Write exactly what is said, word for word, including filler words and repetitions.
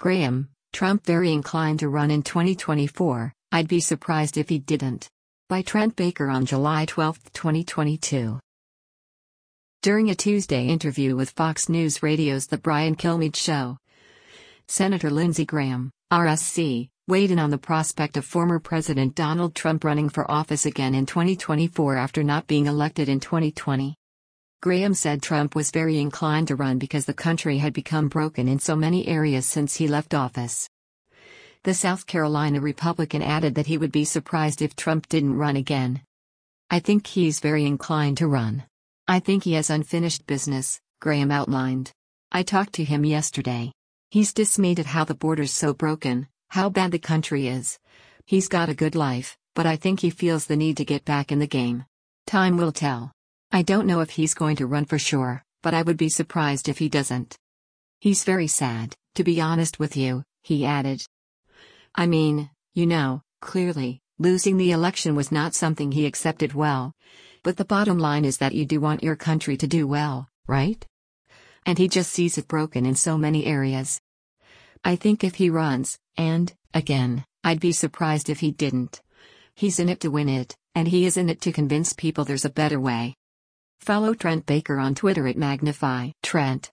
Graham, Trump very inclined to run in twenty twenty-four, I'd be surprised if he didn't. By Trent Baker on July twelfth, twenty twenty-two. During a Tuesday interview with Fox News Radio's The Brian Kilmeade Show, Senator Lindsey Graham, R S C, weighed in on the prospect of former President Donald Trump running for office again in twenty twenty-four after not being elected in twenty twenty. Graham said Trump was very inclined to run because the country had become broken in so many areas since he left office. The South Carolina Republican added that he would be surprised if Trump didn't run again. "I think he's very inclined to run. I think he has unfinished business," Graham outlined. "I talked to him yesterday. He's dismayed at how the border's so broken, how bad the country is. He's got a good life, but I think he feels the need to get back in the game. Time will tell. I don't know if he's going to run for sure, but I would be surprised if he doesn't. He's very sad, to be honest with you," he added. I mean, you know, clearly, losing the election was not something he accepted well. But the bottom line is that you do want your country to do well, right? And he just sees it broken in so many areas. I think if he runs, and, again, I'd be surprised if he didn't. He's in it to win it, and he is in it to convince people there's a better way. Follow Trent Baker on Twitter at Magnify Trent.